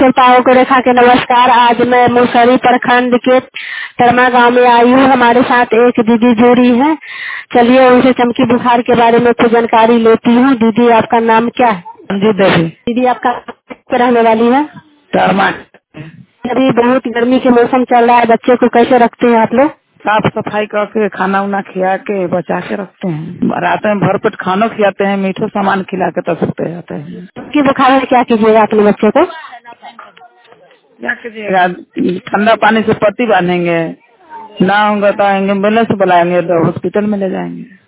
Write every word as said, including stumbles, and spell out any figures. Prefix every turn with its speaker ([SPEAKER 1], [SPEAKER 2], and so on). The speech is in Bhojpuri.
[SPEAKER 1] श्रोताओं को रेखा के नमस्कार। आज मैं मुसहरी प्रखंड के तरमा गांव में आई हूँ। हमारे साथ एक दीदी जुड़ी है। चलिए उनसे चमकी बुखार के बारे में कुछ जानकारी लेती हूँ। दीदी आपका नाम क्या है?
[SPEAKER 2] जी देवी।
[SPEAKER 1] दीदी आपका कहाँ रहने वाली है?
[SPEAKER 2] तरमा।
[SPEAKER 1] अभी बहुत गर्मी के मौसम चल रहा है, बच्चे को कैसे रखते हैं आप लोग?
[SPEAKER 2] साफ सफाई करके खाना उना खिला के बचा के रखते हैं। रात में भर पेट खाना खिलाते हैं, मीठो सामान खिला के तब सकते जाते हैं।
[SPEAKER 1] चमकी बुखार में क्या कीजिएगा अपने बच्चे को?
[SPEAKER 2] क्या कीजिएगा, ठंडा पानी से पट्टी बांधेंगे, ना होगा तो एम्बुलेंस बुलाएंगे तो हॉस्पिटल में ले जाएंगे।